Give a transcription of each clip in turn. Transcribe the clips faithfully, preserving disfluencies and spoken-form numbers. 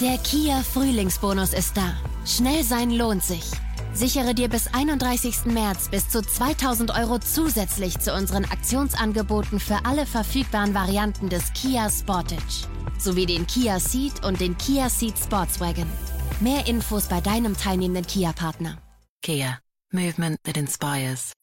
Der Kia Frühlingsbonus ist da. Schnell sein lohnt sich. Sichere dir bis einunddreißigsten März bis zu zweitausend Euro zusätzlich zu unseren Aktionsangeboten für alle verfügbaren Varianten des Kia Sportage. Sowie den Kia Ceed und den Kia Ceed Sportswagon. Mehr Infos bei deinem teilnehmenden Kia-Partner. Kia. Movement that inspires.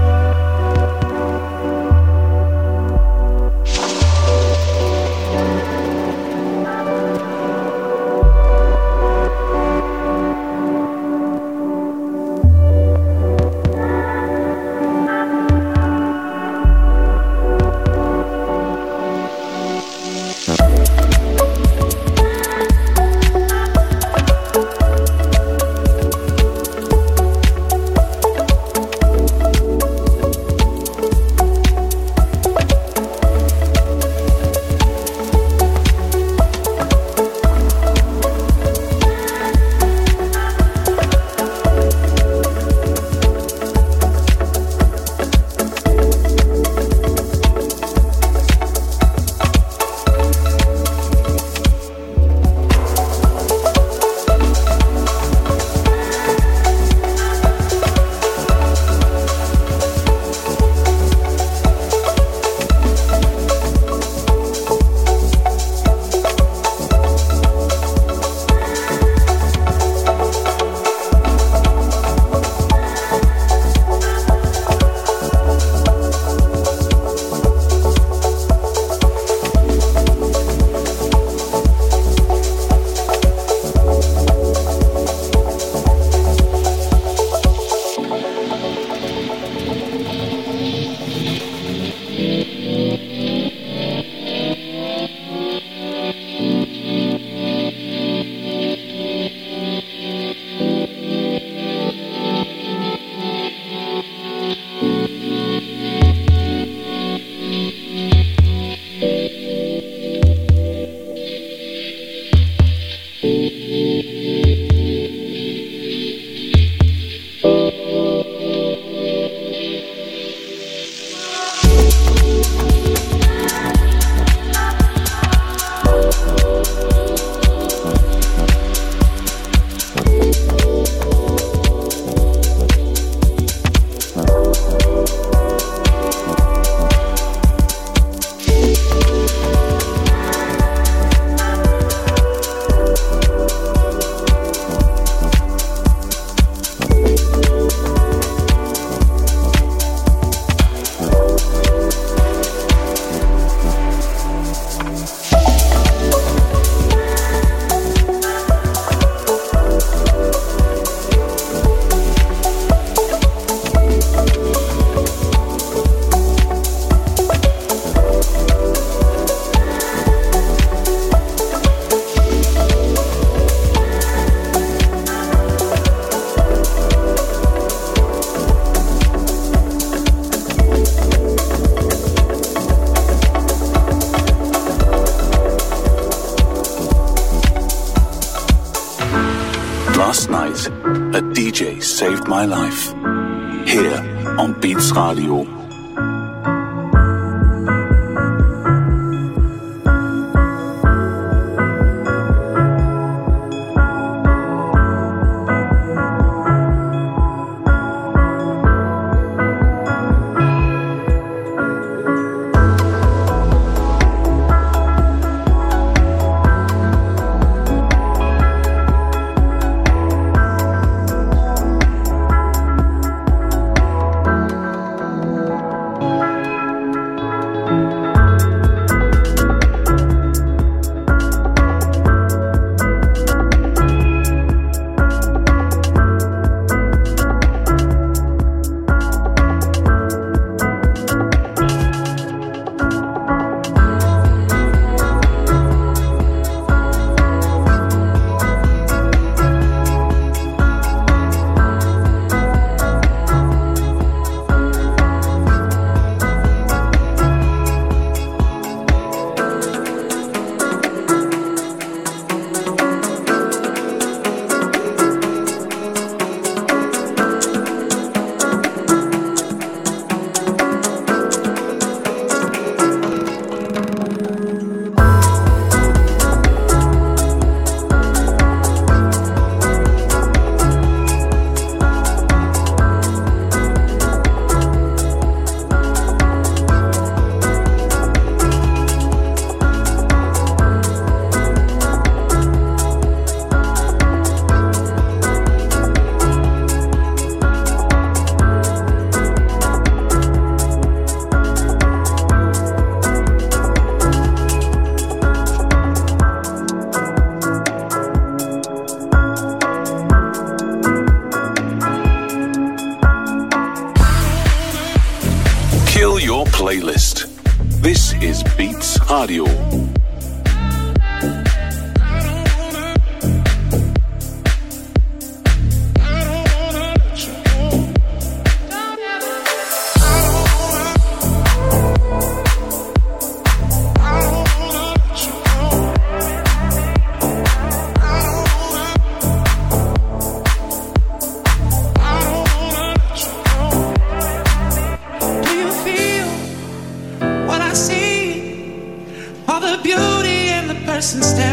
Last night, a D J saved my life. Here on Beats Radio.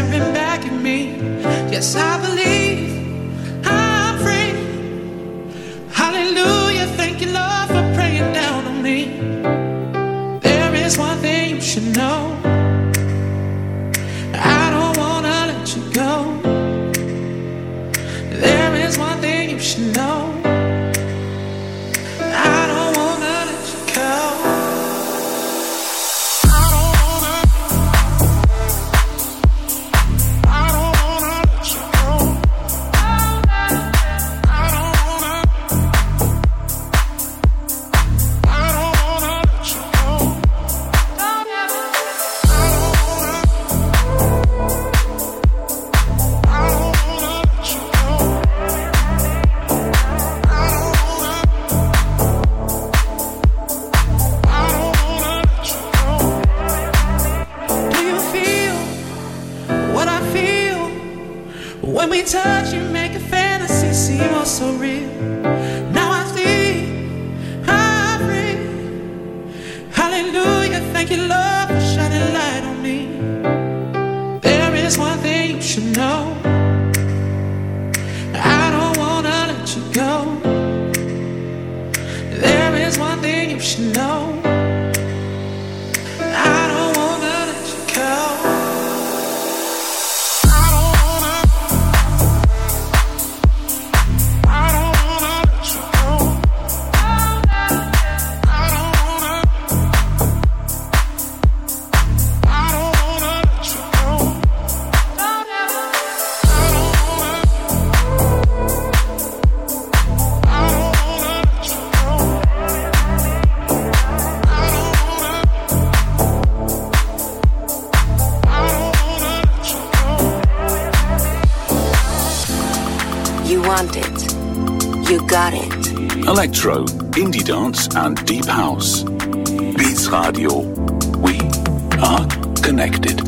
staring back at me. Yes, I believe I'm free. Hallelujah, thank you, Lord, for praying down on me. There is one thing you should know. I don't wanna let you go. There is one thing you should know. I don't wanna let you go. I don't wanna, I don't wanna let you go. I don't wanna, I don't wanna let you go. I don't wanna, I don't wanna let you go. I don't wanna, I don't wanna let you go. Do you feel what I feel? When we touch, you make a fantasy seem oh so real. Now I see I'm free. Hallelujah, thank you, Lord, for shining light on me. There is one thing you should know. I don't wanna let you go. There is one thing you should know. I don't wanna let you go. I don't wanna, I don't wanna let you go. I don't wanna, I don't wanna let you go. I don't wanna, I don't wanna let you go. I don't wanna, I don't wanna let you go. You want it. You got it. Electro, indie dance and deep house. Beats Radio. We are connected.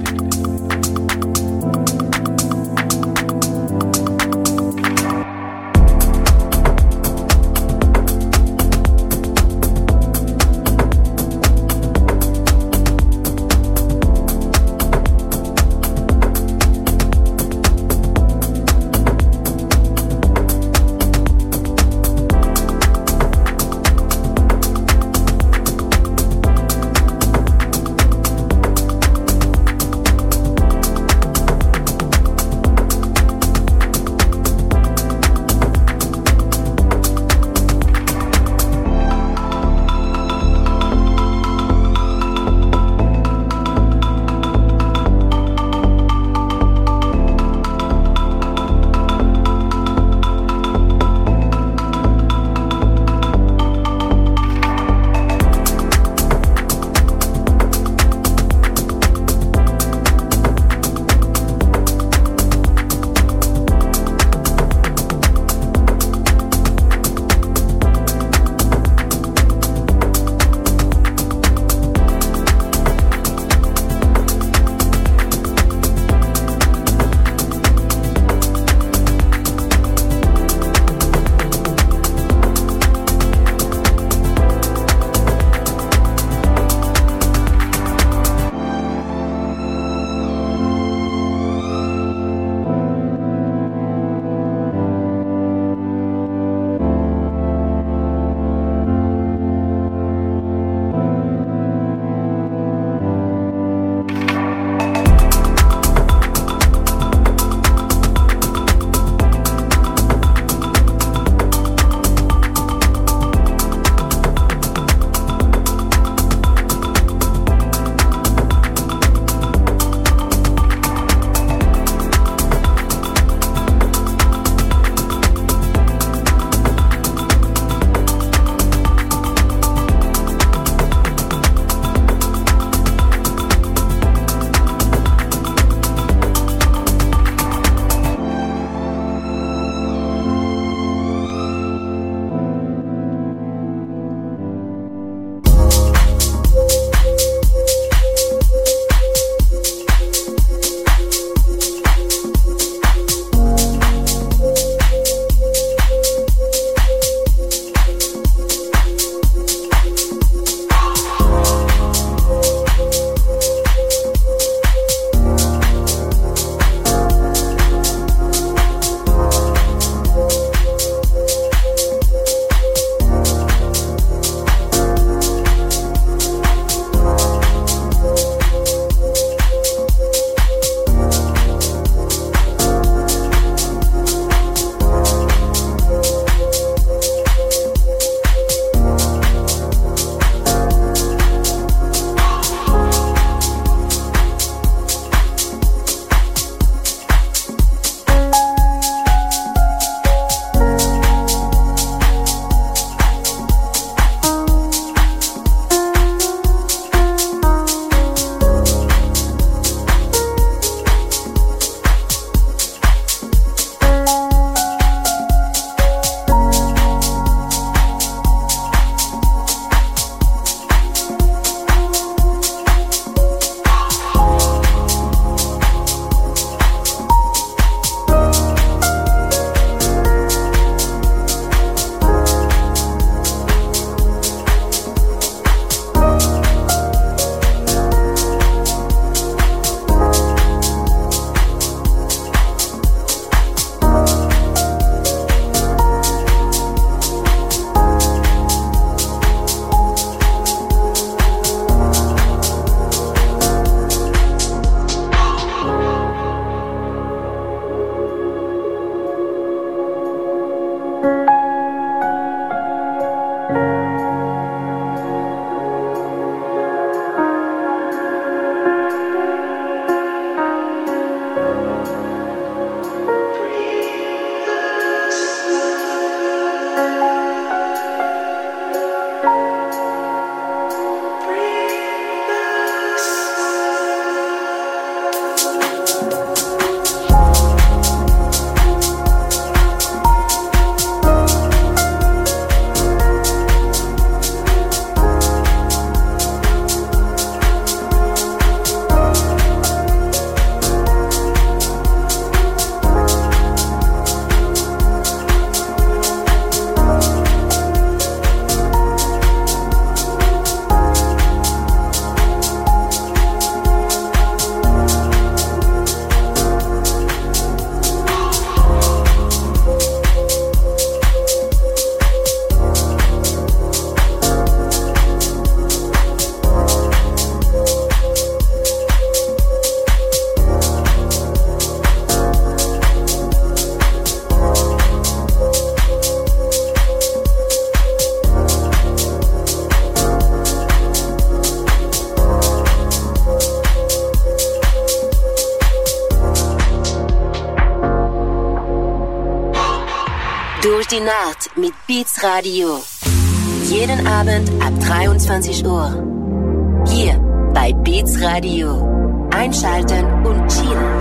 Durch die Nacht mit Beats Radio. Jeden Abend ab dreiundzwanzig Uhr. Hier bei Beats Radio. Einschalten und chillen.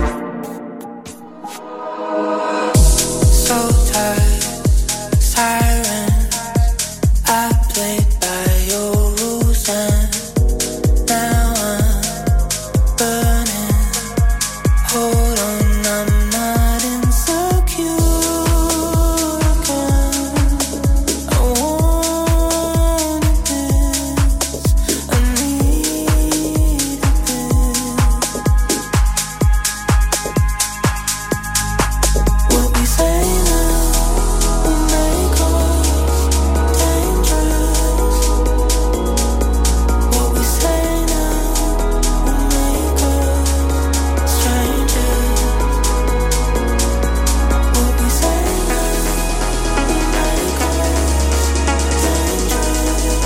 So tired, siren. I played by your rules and now I'm burning. Hold on, I'm not insecure again. I wanted this, I needed this. What we say now will make us dangerous. What we say now will make us strangers. What we say now will make us dangerous.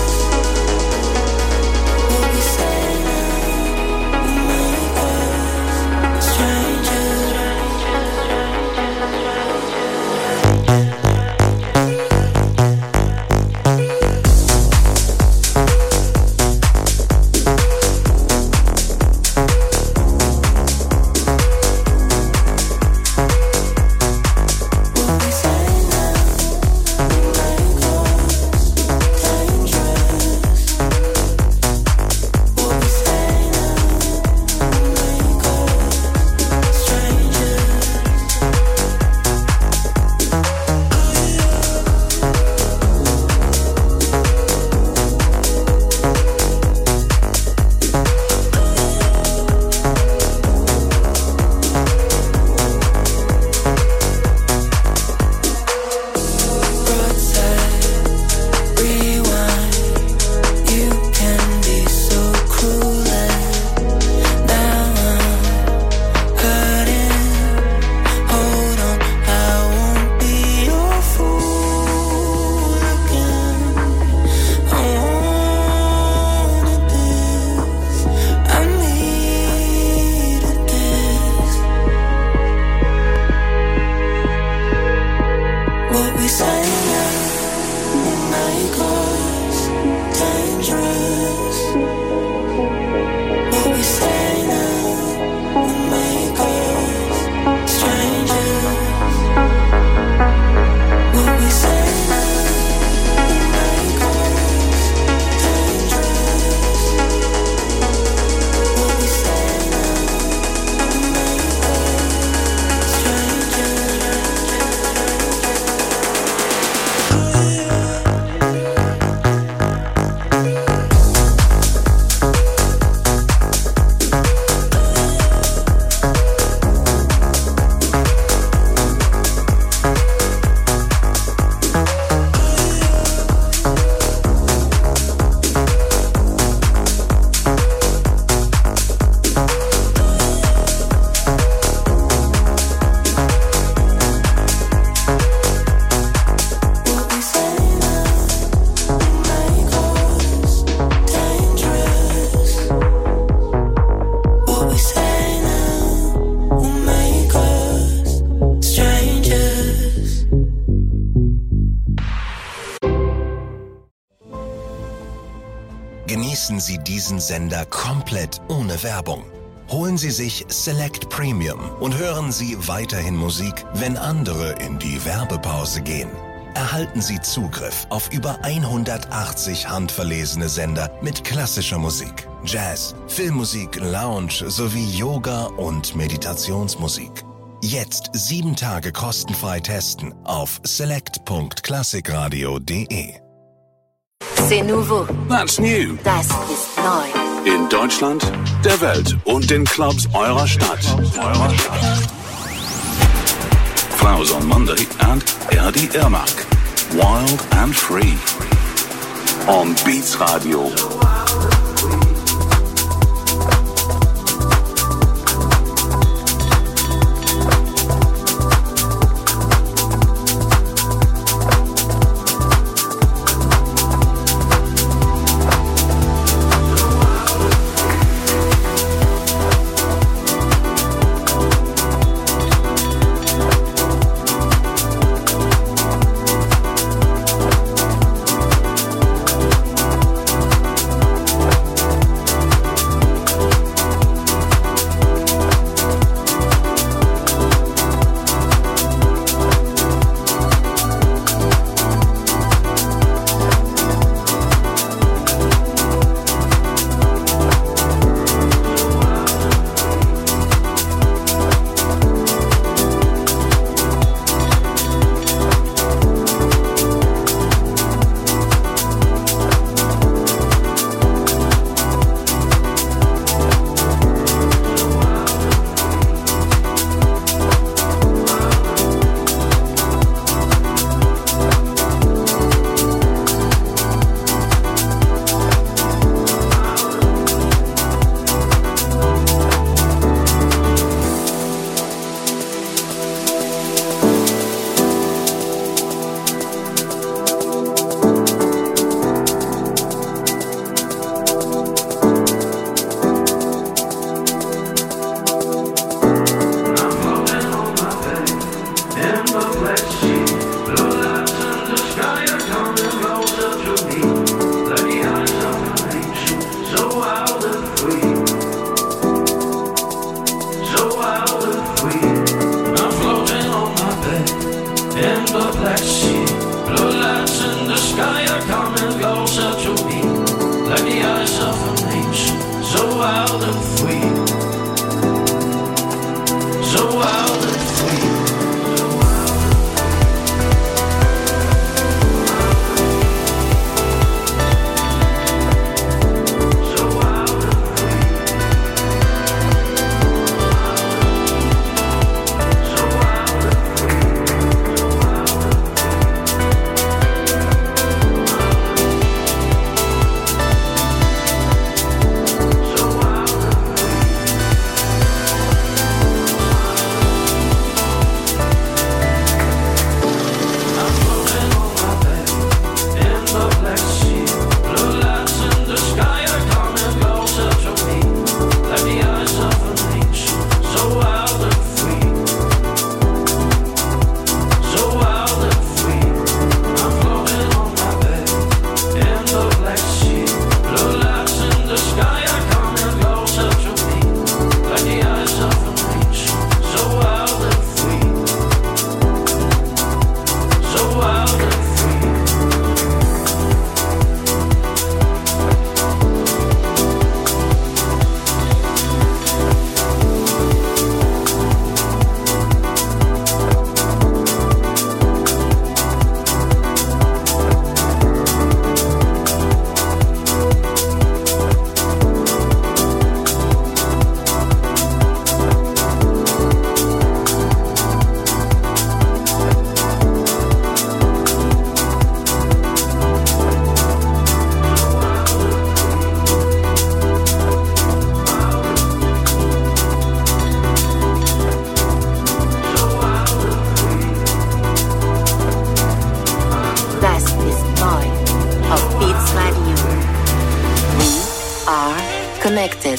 What we say now will make us strangers. What we say now will make us dangerous. What we say now will make us strangers. What we say now will make us dangerous. What we say now will make us strangers. Genießen Sie diesen Sender komplett ohne Werbung. Holen Sie sich Select Premium und hören Sie weiterhin Musik, wenn andere in die Werbepause gehen. Erhalten Sie Zugriff auf über hundertachtzig handverlesene Sender mit klassischer Musik, Jazz, Filmmusik, Lounge sowie Yoga und Meditationsmusik. Jetzt sieben Tage kostenfrei testen auf select punkt classicradio punkt de. C'est nouveau. That's new. Das ist neu. In Deutschland, der Welt und den Clubs eurer Stadt. Eurer Stadt. Flowers on Monday and Erdi Irmak. Wild and Free. On Beats Radio. Selected.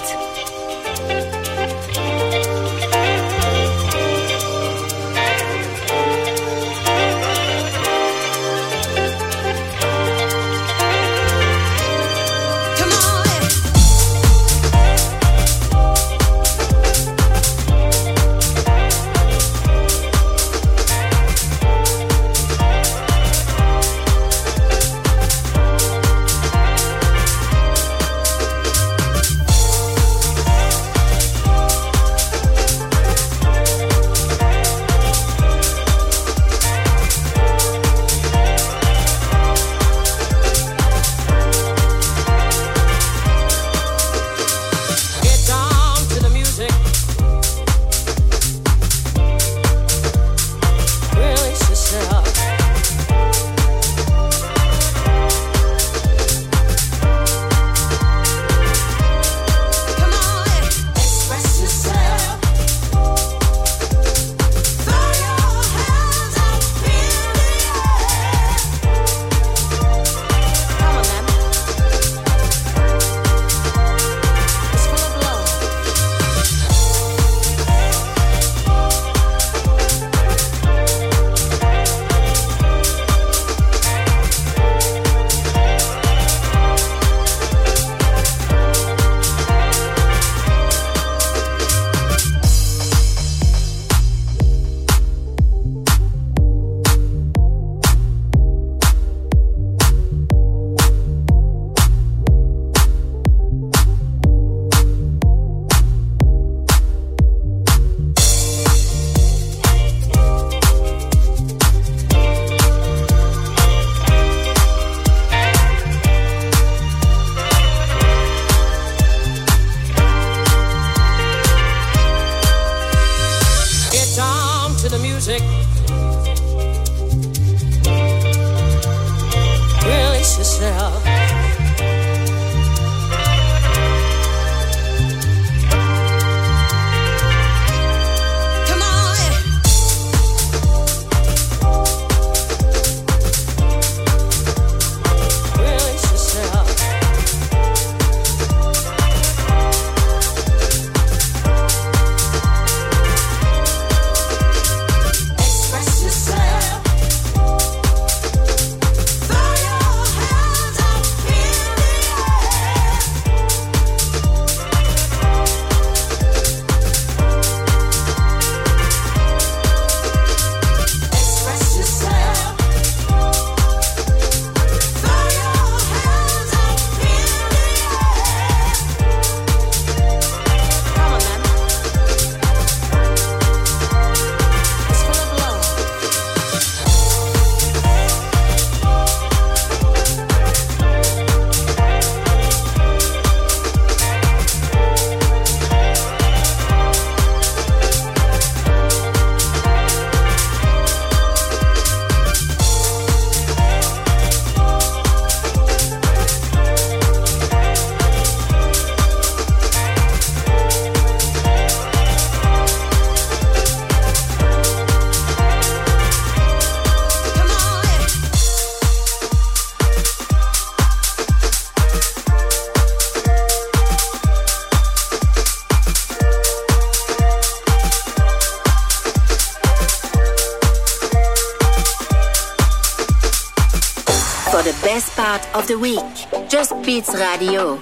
The best part of the week. Just Beats Radio.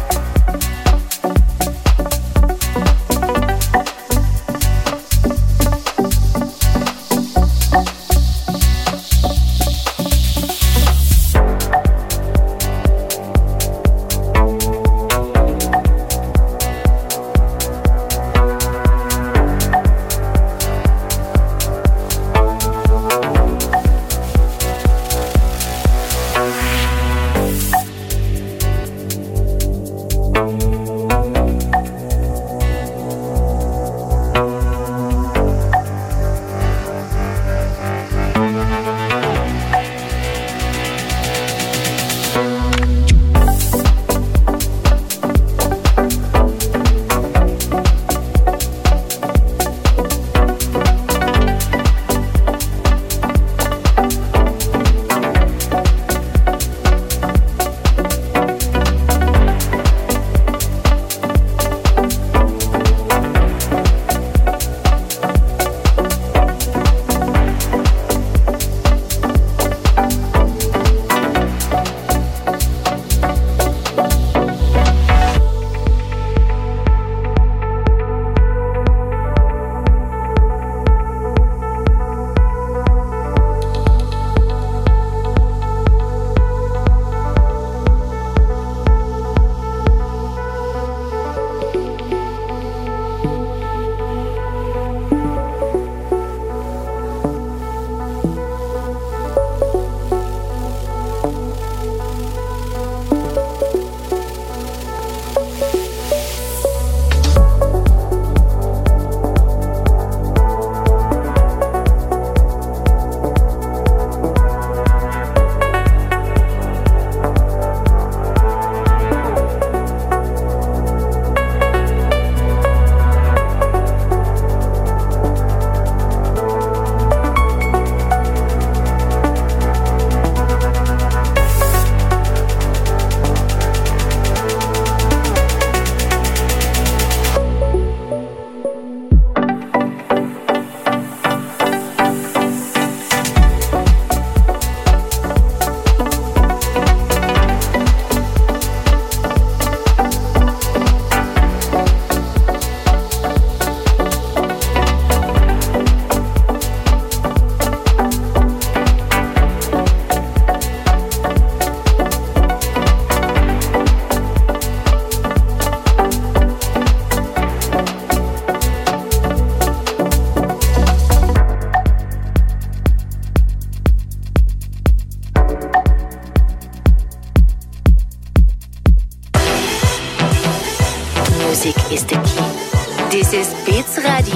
We'll be right back.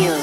Radio.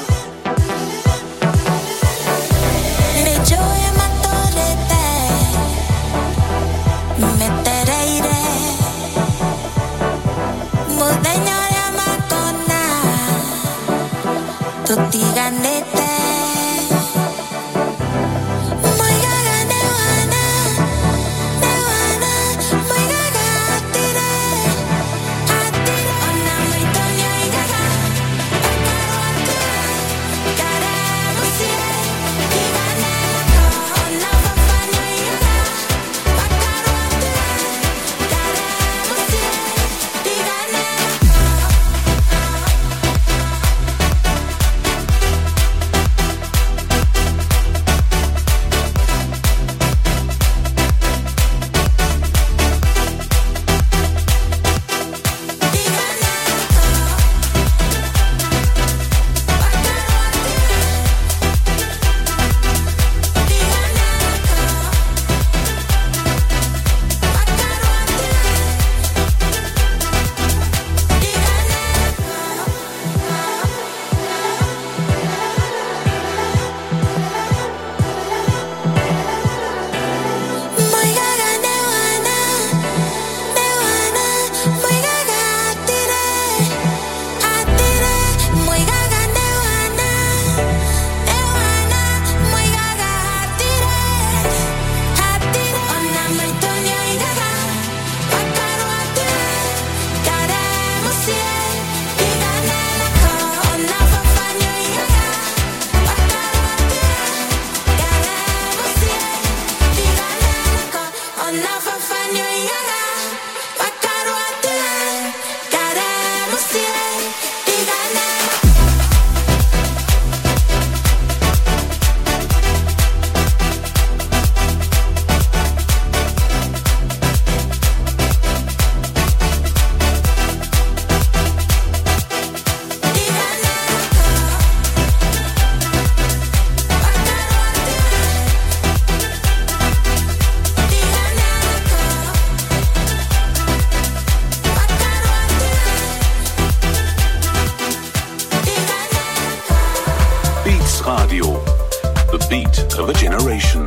of a generation.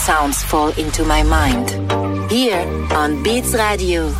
sounds fall into my mind. Here on Beats Radio.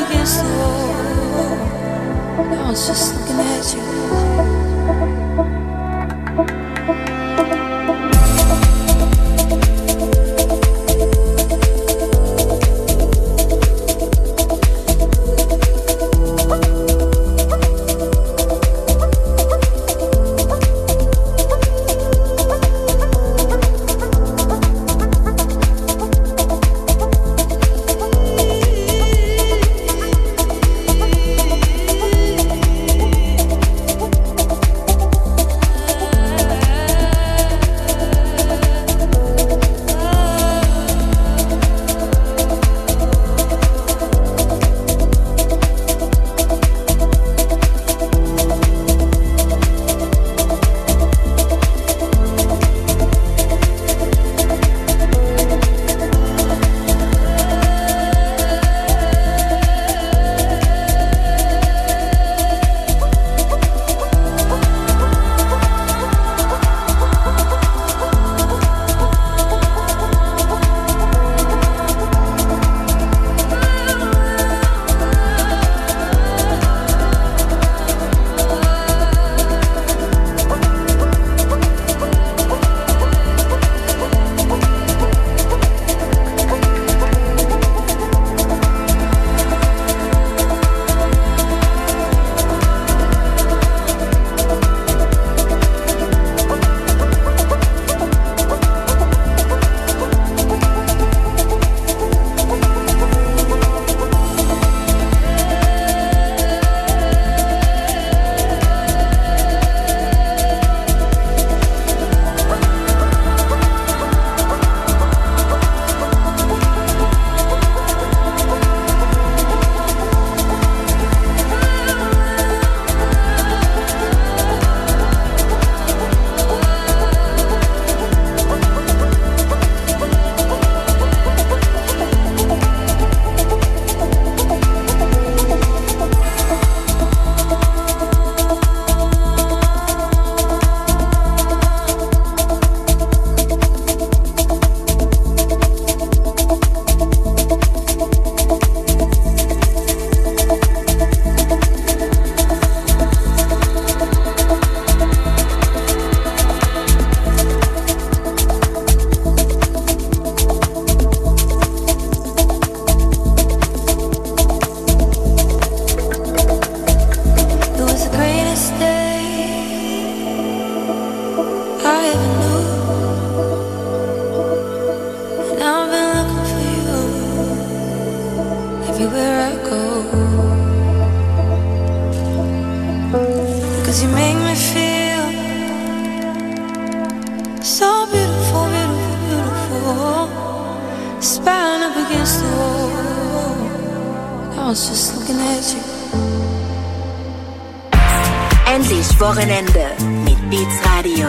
I was just looking at you. everywhere I go. 'Cause you make me feel so beautiful, beautiful, beautiful. Spine up against the wall. I was just looking at you. Endlich Wochenende mit Beats Radio.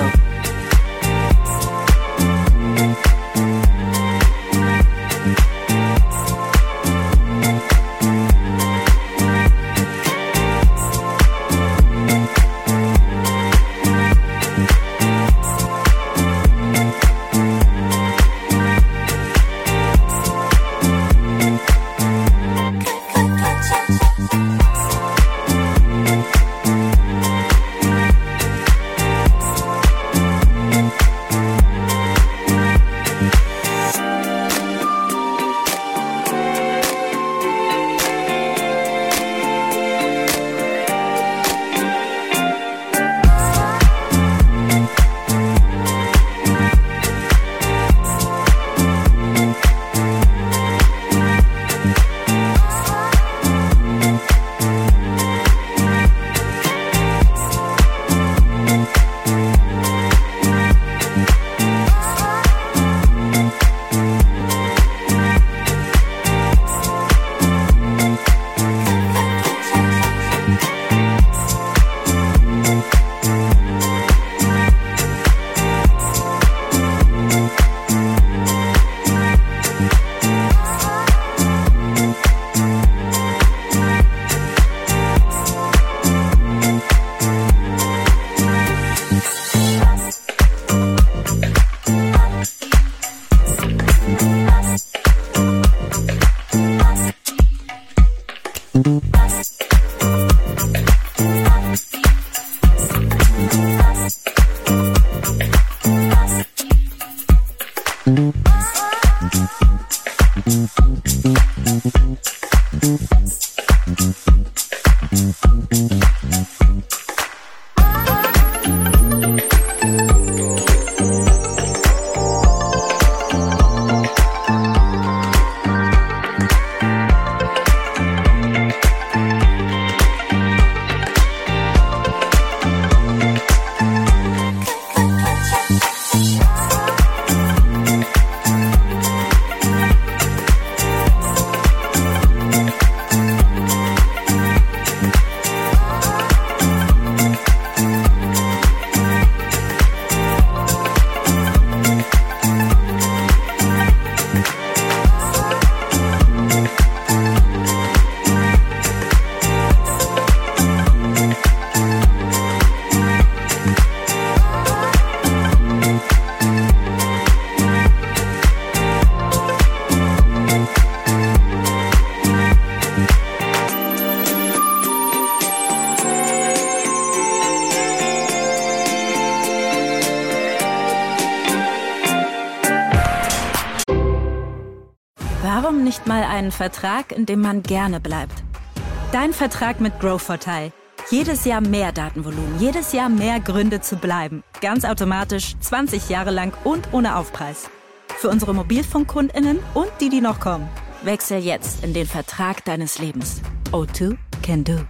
Warum nicht mal einen Vertrag, in dem man gerne bleibt? Dein Vertrag mit Growvorteil. Jedes Jahr mehr Datenvolumen, jedes Jahr mehr Gründe zu bleiben. Ganz automatisch, zwanzig Jahre lang und ohne Aufpreis. Für unsere MobilfunkkundInnen und die, die noch kommen. Wechsel jetzt in den Vertrag deines Lebens. O zwei can do.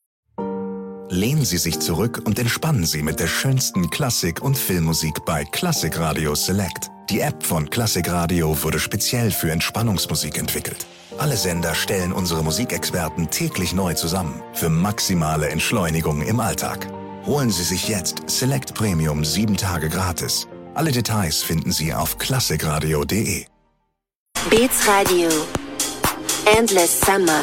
Lehnen Sie sich zurück und entspannen Sie mit der schönsten Klassik- und Filmmusik bei Classic Radio Select. Die App von Classic Radio wurde speziell für Entspannungsmusik entwickelt. Alle Sender stellen unsere Musikexperten täglich neu zusammen für maximale Entschleunigung im Alltag. Holen Sie sich jetzt Select Premium sieben Tage gratis. Alle Details finden Sie auf classic radio punkt de. Beats Radio. Endless Summer.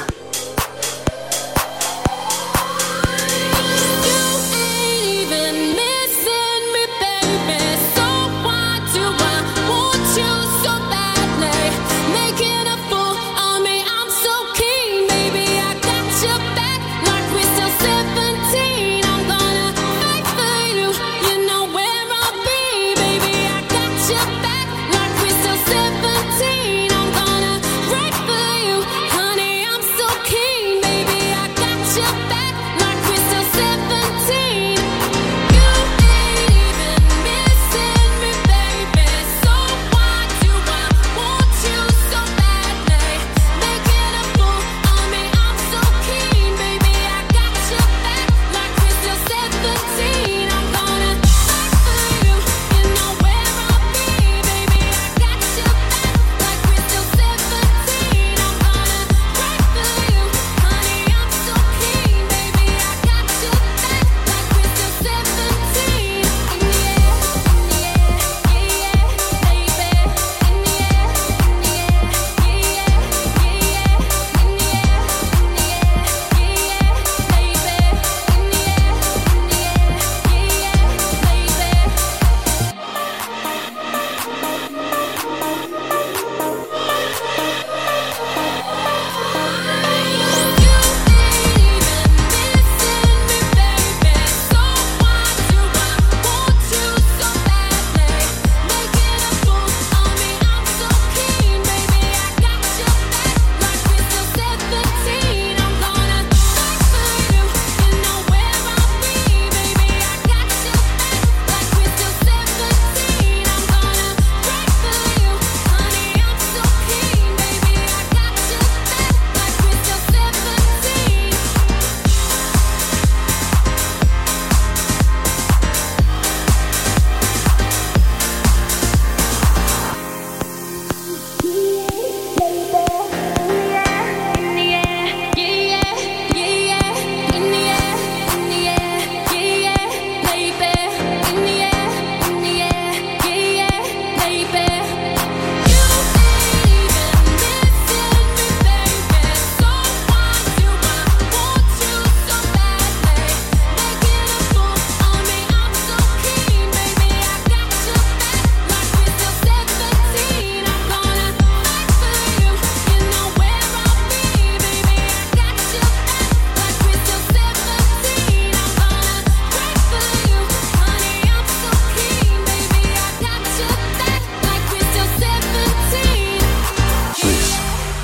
So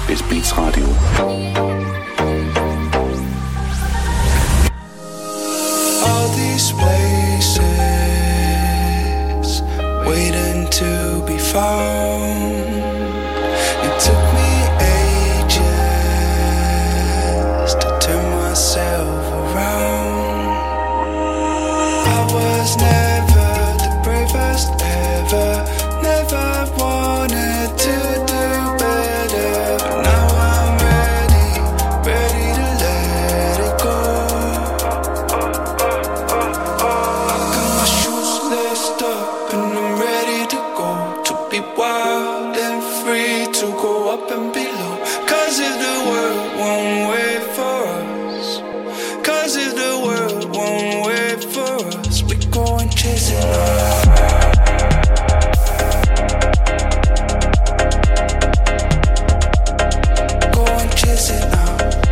ist Beats Radio. All these places waiting to be found. It took me ages to turn myself around. I was never the bravest ever, never wanted to do better, but now I'm ready, ready to let it go. I got my shoes laced up and I'm ready to go, to be wild and free, to go up and below. Cause if the world won't wait for us, cause if the world won't wait for us, we go and chase it now. Go and chase it now.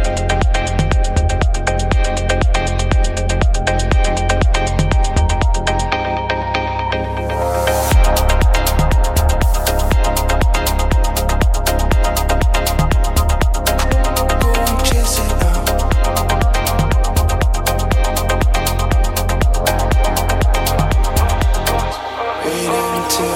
Go and chase it now. Wait until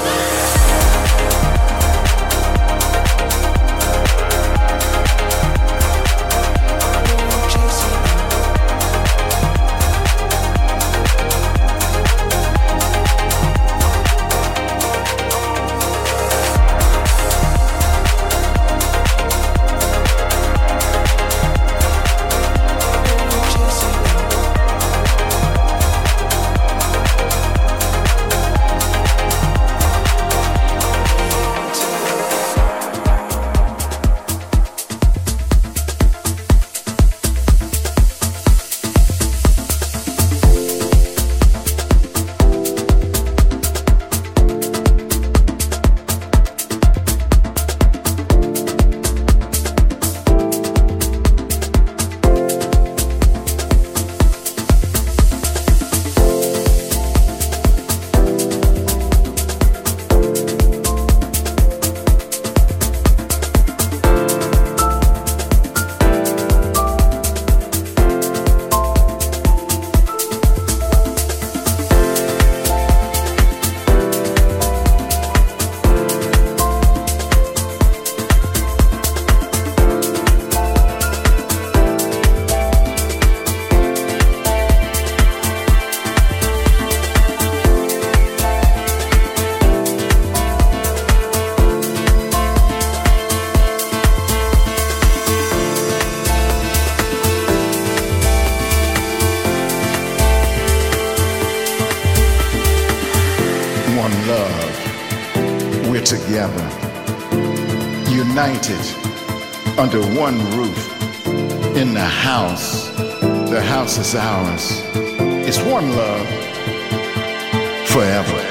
one love, we're together, united under one roof, in the house. The house is ours. It's one love, forever.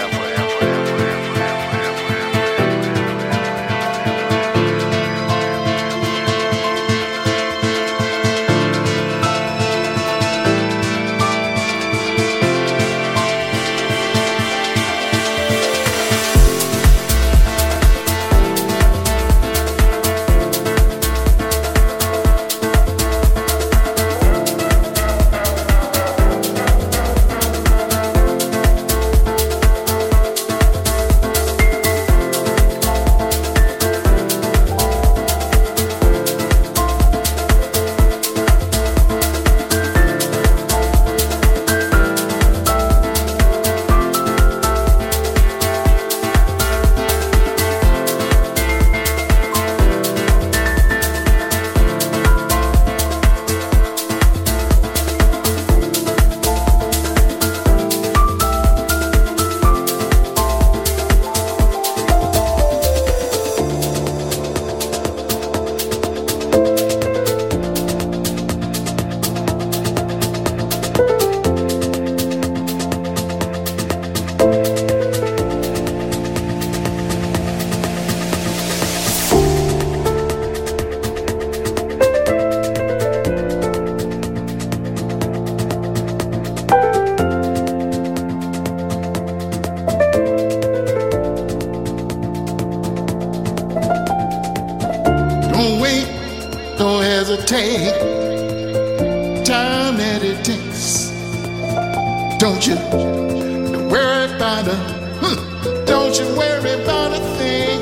don't hesitate. Time that it takes. Don't you worry about a, don't you worry about a thing.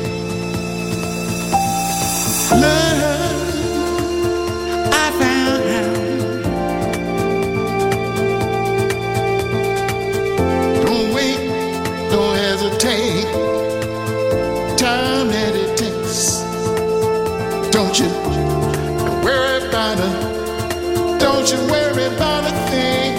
Love, I found out. Don't wait, don't hesitate. Time that it takes. Don't you worry about a, don't you worry about a thing.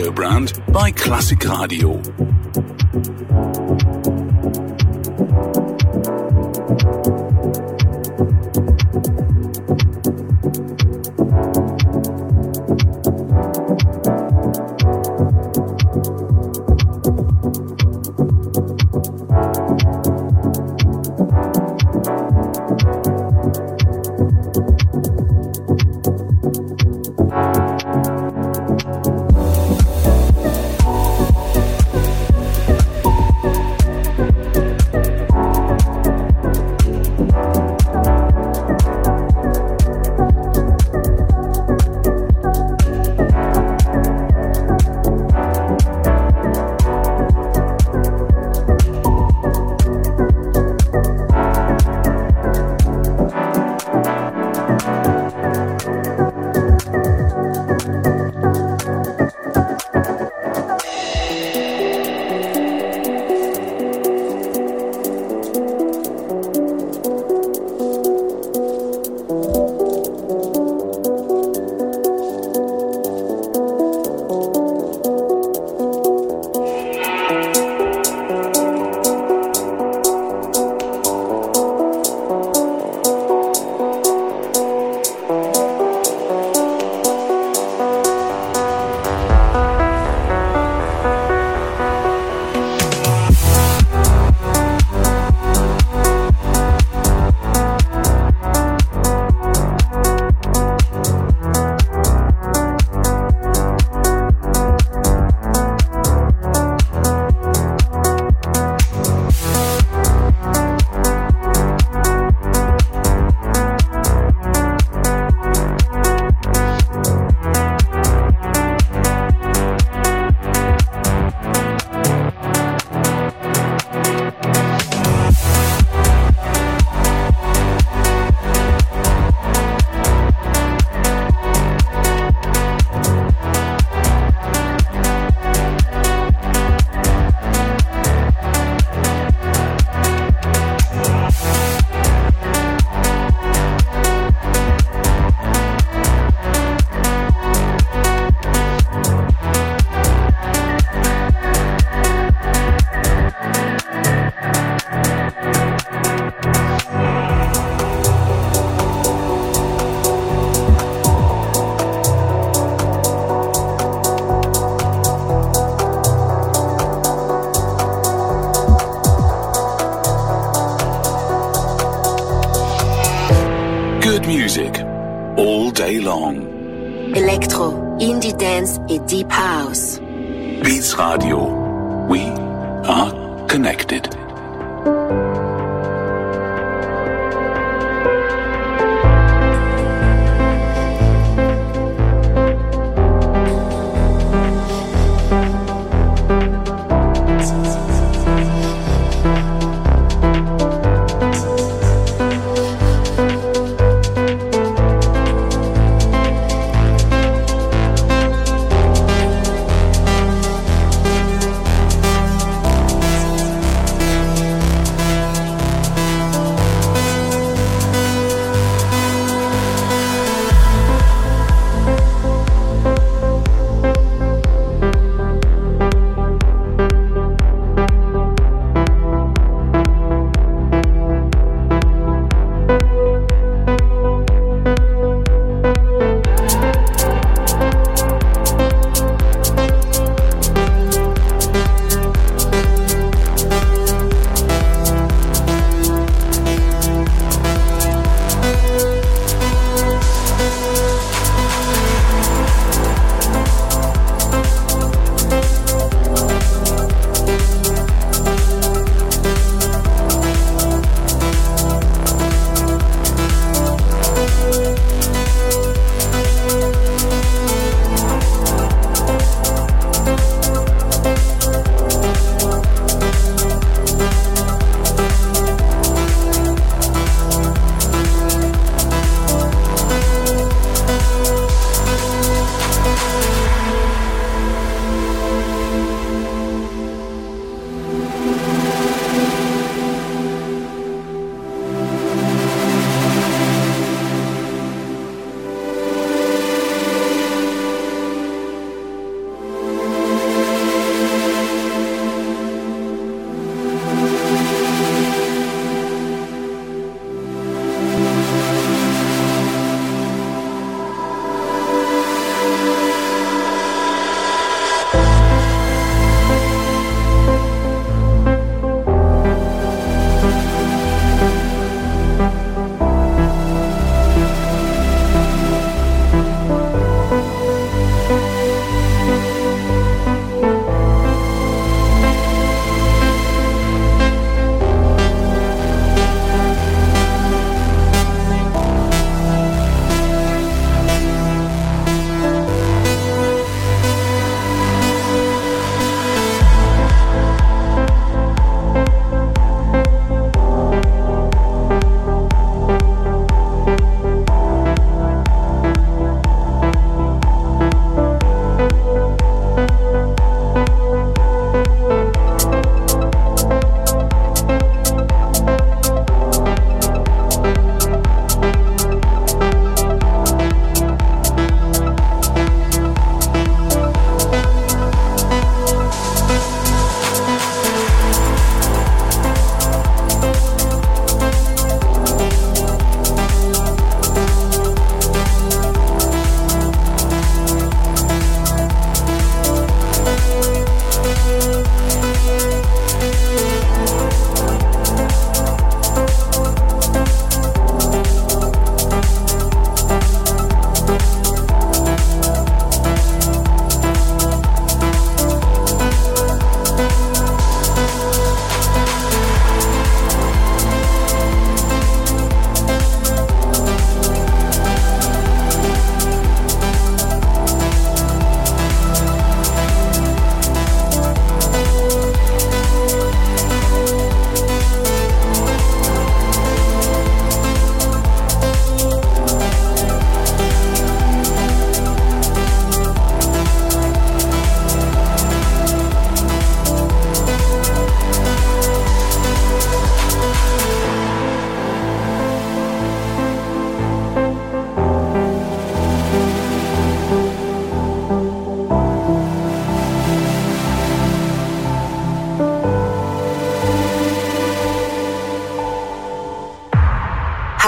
radio brand by Classic Radio. Music all day long. Electro, Indie Dance et Deep House. Beats Radio. We are connected.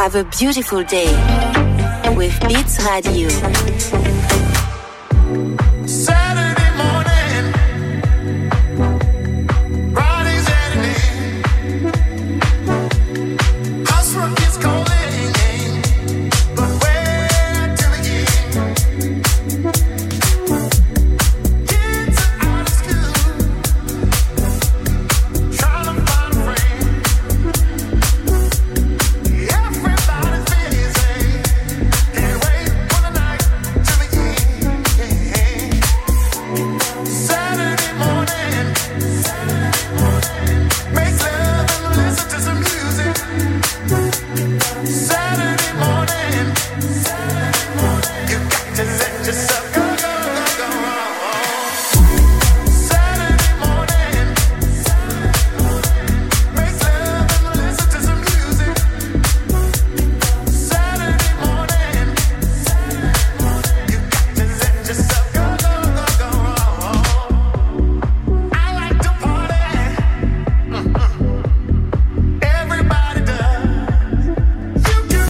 Have a beautiful day with Beats Radio.